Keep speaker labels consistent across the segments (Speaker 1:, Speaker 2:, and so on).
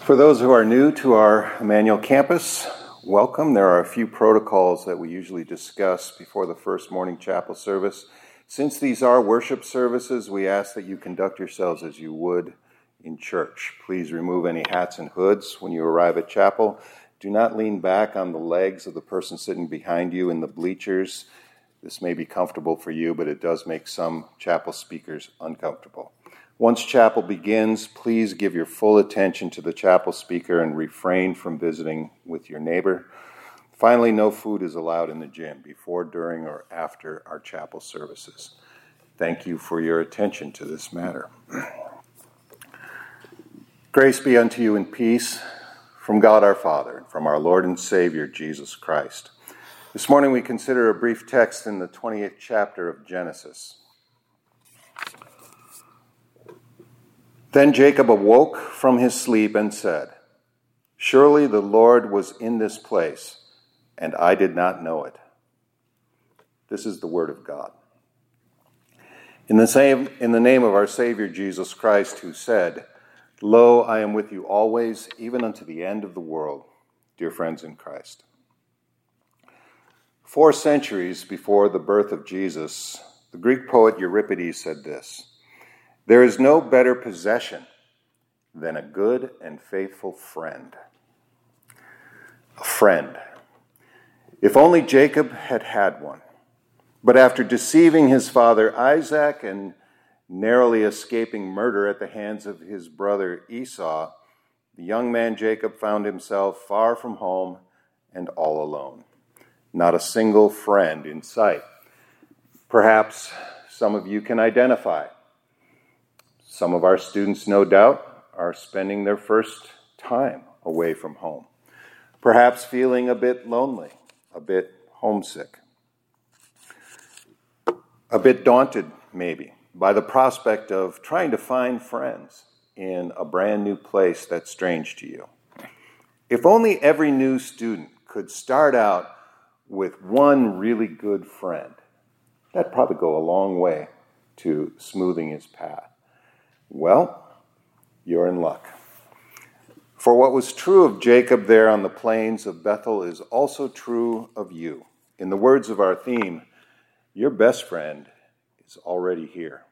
Speaker 1: For those who are new to our Emmanuel campus, welcome. There are a few protocols that we usually discuss before the first morning chapel service. Since these are worship services, we ask that you conduct yourselves as you would in church. Please remove any hats and hoods when you arrive at chapel. Do not lean back on the legs of the person sitting behind you in the bleachers. This may be comfortable for you, but it does make some chapel speakers uncomfortable. Once chapel begins, please give your full attention to the chapel speaker and refrain from visiting with your neighbor. Finally, no food is allowed in the gym before, during, or after our chapel services. Thank you for your attention to this matter. Grace be unto you and peace from God our Father and from our Lord and Savior Jesus Christ. This morning we consider a brief text in the 28th chapter of Genesis. Then Jacob awoke from his sleep and said, "Surely the Lord was in this place, and I did not know it." This is the word of God. In the name of our Savior Jesus Christ, who said, "Lo, I am with you always, even unto the end of the world," dear friends in Christ. 4 centuries before the birth of Jesus, the Greek poet Euripides said this: "There is no better possession than a good and faithful friend." A friend. If only Jacob had had one. But after deceiving his father Isaac and narrowly escaping murder at the hands of his brother Esau, the young man Jacob found himself far from home and all alone. Not a single friend in sight. Perhaps some of you can identify. Some of our students, no doubt, are spending their first time away from home, perhaps feeling a bit lonely, a bit homesick, a bit daunted, maybe, by the prospect of trying to find friends in a brand new place that's strange to you. If only every new student could start out with one really good friend, that'd probably go a long way to smoothing his path. Well, you're in luck. For what was true of Jacob there on the plains of Bethel is also true of you. In the words of our theme, your best friend is already here.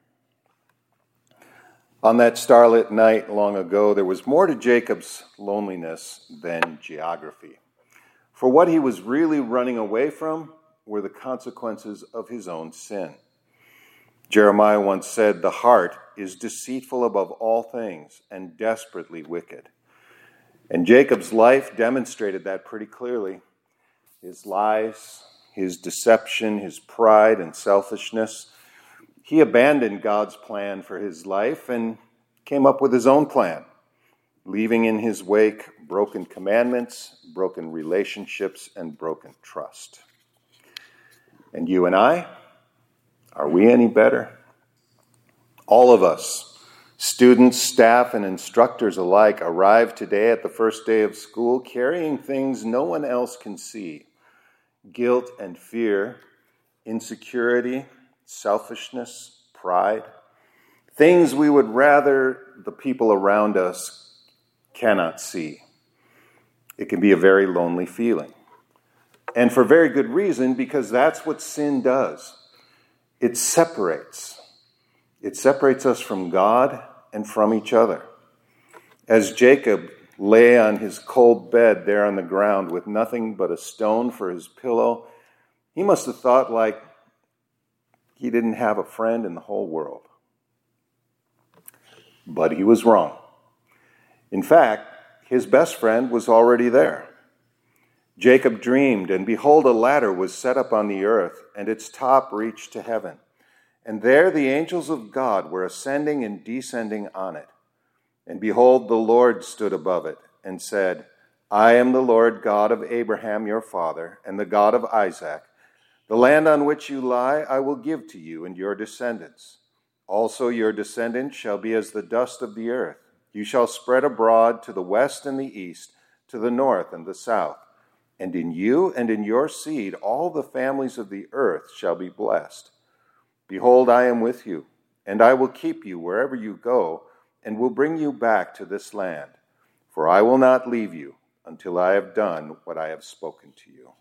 Speaker 1: On that starlit night long ago, there was more to Jacob's loneliness than geography. For what he was really running away from were the consequences of his own sin. Jeremiah once said, "The heart is deceitful above all things and desperately wicked." And Jacob's life demonstrated that pretty clearly. His lies, his deception, his pride and selfishness. He abandoned God's plan for his life and came up with his own plan, leaving in his wake broken commandments, broken relationships, and broken trust. And you and I, are we any better? All of us, students, staff, and instructors alike, arrive today at the first day of school carrying things no one else can see: guilt and fear, insecurity, selfishness, pride, things we would rather the people around us cannot see. It can be a very lonely feeling. And for very good reason, because that's what sin does. It separates. It separates us from God and from each other. As Jacob lay on his cold bed there on the ground with nothing but a stone for his pillow, he must have thought like he didn't have a friend in the whole world. But he was wrong. In fact, his best friend was already there. Jacob dreamed, and behold, a ladder was set up on the earth, and its top reached to heaven. And there the angels of God were ascending and descending on it. And behold, the Lord stood above it and said, "I am the Lord God of Abraham your father, and the God of Isaac. The land on which you lie I will give to you and your descendants. Also your descendants shall be as the dust of the earth. You shall spread abroad to the west and the east, to the north and the south. And in you and in your seed all the families of the earth shall be blessed. Behold, I am with you, and I will keep you wherever you go, and will bring you back to this land. for I will not leave you until I have done what I have spoken to you.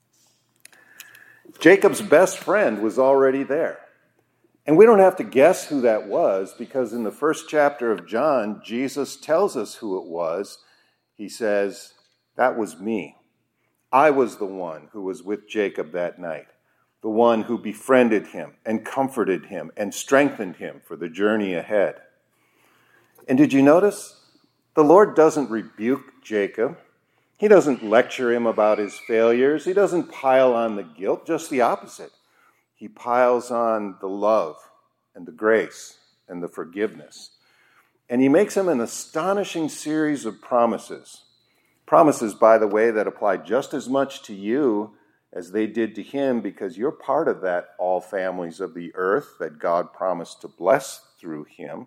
Speaker 1: Jacob's best friend was already there. And we don't have to guess who that was, because in the first chapter of John, Jesus tells us who it was. He says, "That was me. I was the one who was with Jacob that night, the one who befriended him and comforted him and strengthened him for the journey ahead." And did you notice? The Lord doesn't rebuke Jacob. He doesn't lecture him about his failures. He doesn't pile on the guilt, just the opposite. He piles on the love and the grace and the forgiveness. And he makes him an astonishing series of promises. Promises, by the way, that apply just as much to you as they did to him, because you're part of that all families of the earth that God promised to bless through him.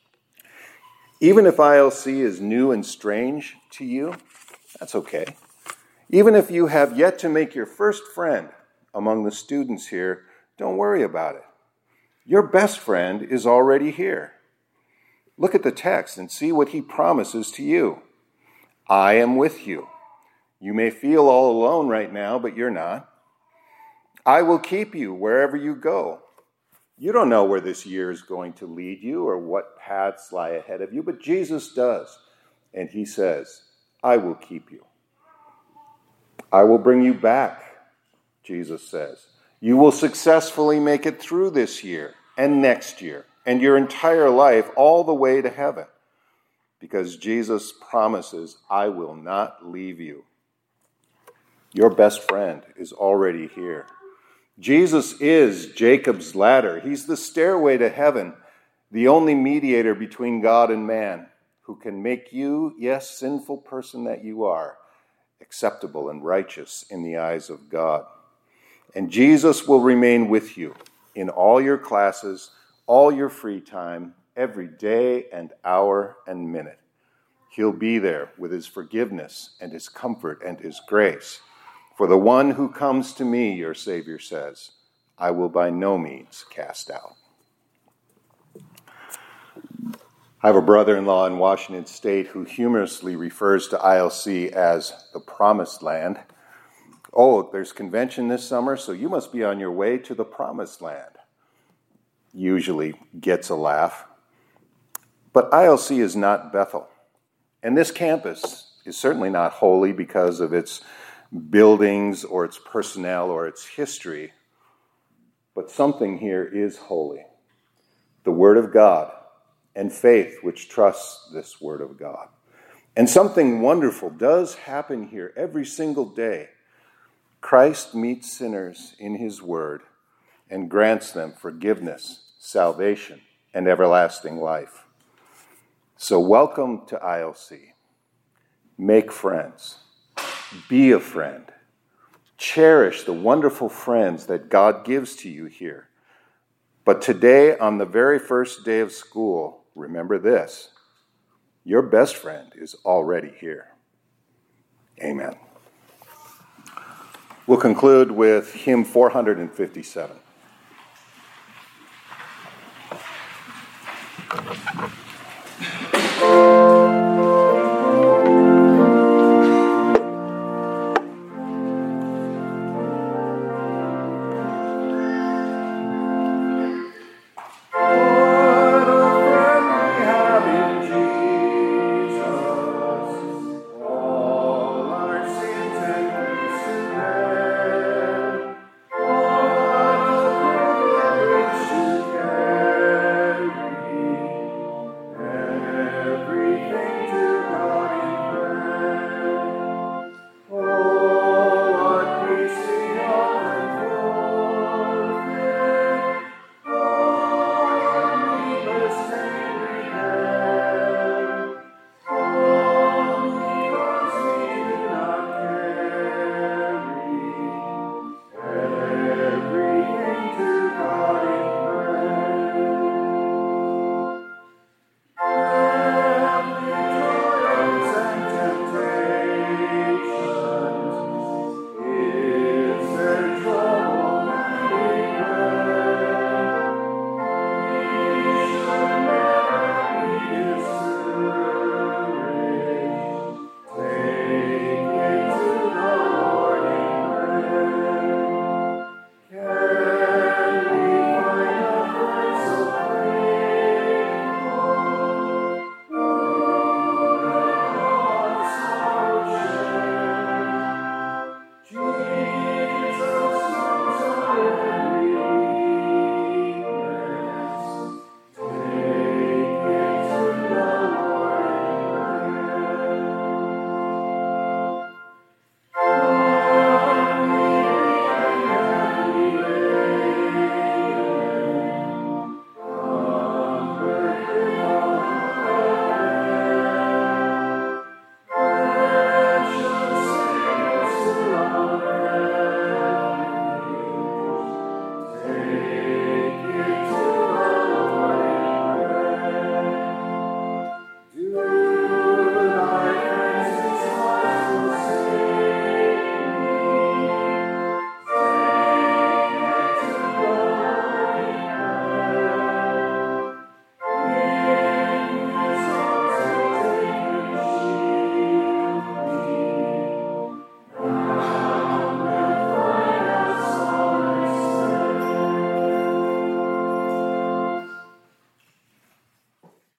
Speaker 1: Even if ILC is new and strange to you, that's okay. Even if you have yet to make your first friend among the students here, don't worry about it. Your best friend is already here. Look at the text and see what he promises to you. I am with you. You may feel all alone right now, but you're not. I will keep you wherever you go. You don't know where this year is going to lead you or what paths lie ahead of you, but Jesus does. And he says, I will keep you. I will bring you back, Jesus says. You will successfully make it through this year and next year and your entire life all the way to heaven, because Jesus promises, I will not leave you. Your best friend is already here. Jesus is Jacob's ladder. He's the stairway to heaven, the only mediator between God and man, who can make you, yes, sinful person that you are, acceptable and righteous in the eyes of God. And Jesus will remain with you in all your classes, all your free time, every day and hour and minute. He'll be there with his forgiveness and his comfort and his grace. For the one who comes to me, your Savior says, I will by no means cast out. I have a brother-in-law in Washington State who humorously refers to ILC as the Promised Land. Oh, there's convention this summer, so you must be on your way to the Promised Land. Usually gets a laugh. But ILC is not Bethel. And this campus is certainly not holy because of its buildings or its personnel or its history. But something here is holy. The Word of God and faith which trusts this Word of God. And something wonderful does happen here every single day. Christ meets sinners in his Word and grants them forgiveness, salvation, and everlasting life. So welcome to ILC. Make friends. Be a friend. Cherish the wonderful friends that God gives to you here. But today, on the very first day of school, remember this: your best friend is already here. Amen. We'll conclude with hymn 457.